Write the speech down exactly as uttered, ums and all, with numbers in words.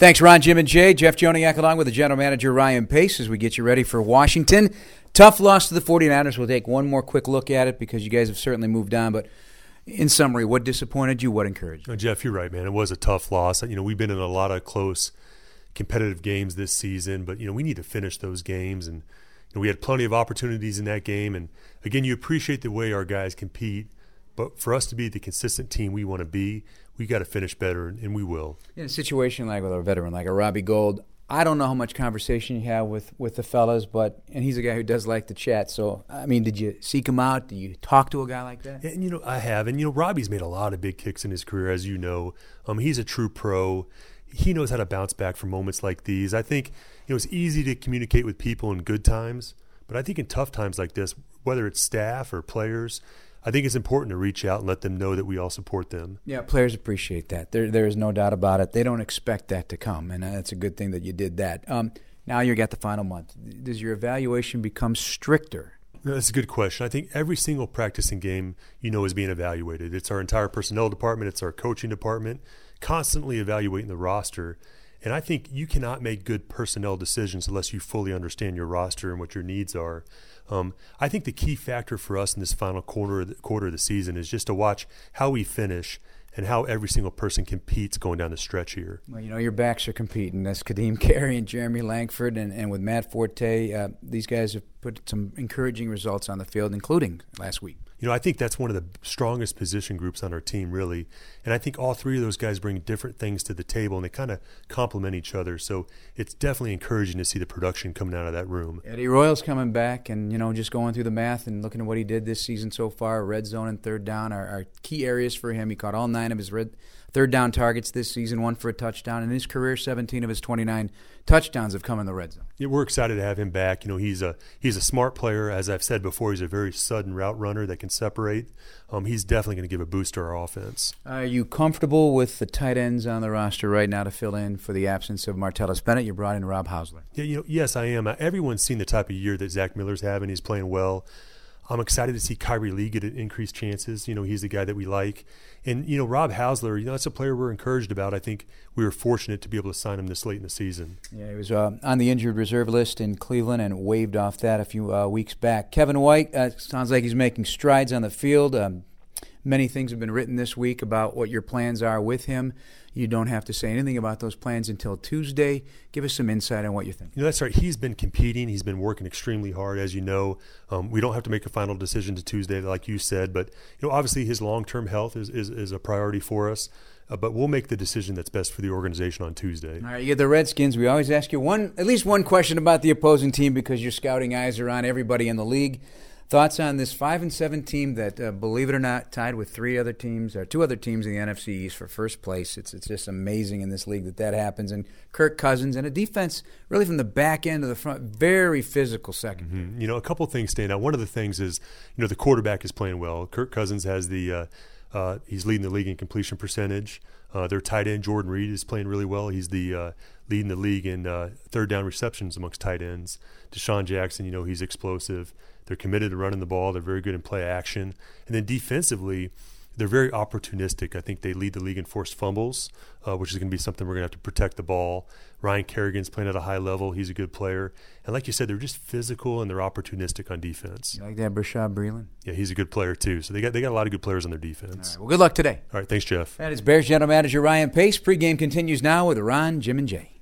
Thanks, Ron, Jim, and Jay. Jeff Joniak along with the general manager, Ryan Pace, as we get you ready for Washington. Tough loss to the 49ers. We'll take one more quick look at it because you guys have certainly moved on. But in summary, what disappointed you? What encouraged you? Oh, Jeff, you're right, man. It was a tough loss. You know, we've been in a lot of close competitive games this season, but, you know, we need to finish those games. And you know, we had plenty of opportunities in that game. And, again, you appreciate the way our guys compete. But for us to be the consistent team we want to be, we got to finish better, and we will. In a situation like with a veteran, like a Robbie Gould, I don't know how much conversation you have with, with the fellas, but and he's a guy who does like to chat. So, I mean, did you seek him out? Did you talk to a guy like that? And, you know, I have. And, you know, Robbie's made a lot of big kicks in his career, as you know. Um, he's a true pro. He knows how to bounce back from moments like these. I think, you know, it's easy to communicate with people in good times, but I think in tough times like this, whether it's staff or players, I think it's important to reach out and let them know that we all support them. Yeah, players appreciate that. There, there is no doubt about it. They don't expect that to come, and it's a good thing that you did that. Um, now you got the final month. Does your evaluation become stricter? No, that's a good question. I think every single practicing game, you know, is being evaluated. It's our entire personnel department. It's our coaching department, constantly evaluating the roster. And I think you cannot make good personnel decisions unless you fully understand your roster and what your needs are. Um, I think the key factor for us in this final quarter of, the, quarter of the season is just to watch how we finish and how every single person competes going down the stretch here. Well, you know, your backs are competing. That's Kadeem Carey and Jeremy Langford, and, and with Matt Forte, uh, these guys have put some encouraging results on the field, including last week. You know, I think that's one of the strongest position groups on our team, really. And I think all three of those guys bring different things to the table, and they kind of complement each other. So it's definitely encouraging to see the production coming out of that room. Eddie Royal's coming back, and, you know, just going through the math and looking at what he did this season so far, red zone and third down are, are key areas for him. He caught all nine of his red third down targets this season, one for a touchdown. In his career, seventeen of his twenty-nine touchdowns have come in the red zone. Yeah, we're excited to have him back. You know, he's a he's a smart player. As I've said before, he's a very sudden route runner that can separate. Um, he's definitely going to give a boost to our offense. Are you comfortable with the tight ends on the roster right now to fill in for the absence of Martellus Bennett? You brought in Rob Hausler. Yeah, you know, yes, I am. Uh, everyone's seen the type of year that Zach Miller's having. He's playing well. I'm excited to see Kyrie Lee get increased chances. You know, he's the guy that we like. And, you know, Rob Hausler, you know, that's a player we're encouraged about. I think we were fortunate to be able to sign him this late in the season. Yeah, he was uh, on the injured reserve list in Cleveland and waived off that a few uh, weeks back. Kevin White, uh, sounds like he's making strides on the field. Um, many things have been written this week about what your plans are with him. You don't have to say anything about those plans until Tuesday. Give us some insight on what you think. You know, that's right. He's been competing. He's been working extremely hard, as you know. Um, we don't have to make a final decision to Tuesday, like you said. But, you know, obviously his long-term health is, is, is a priority for us. Uh, but we'll make the decision that's best for the organization on Tuesday. All right, you get the Redskins. We always ask you one, at least one question about the opposing team because your scouting eyes are on everybody in the league. Thoughts on this five and seven team that, uh, believe it or not, tied with three other teams or two other teams in the N F C East for first place. It's it's just amazing in this league that that happens. And Kirk Cousins and a defense really from the back end to the front, very physical second. Mm-hmm. You know, a couple of things stand out. One of the things is, you know, the quarterback is playing well. Kirk Cousins has the uh, uh, he's leading the league in completion percentage. Uh, their tight end Jordan Reed is playing really well. He's the uh, leading the league in uh, third down receptions amongst tight ends. Deshaun Jackson, you know, he's explosive. They're committed to running the ball. They're very good in play action. And then defensively, they're very opportunistic. I think they lead the league in forced fumbles, uh, which is going to be something we're going to have to protect the ball. Ryan Kerrigan's playing at a high level. He's a good player. And like you said, they're just physical and they're opportunistic on defense. You like that, Brashad Breeland? Yeah, he's a good player too. So they got they got a lot of good players on their defense. All right, well, good luck today. All right, thanks, Jeff. That is Bears General Manager Ryan Pace. Pregame continues now with Ron, Jim, and Jay.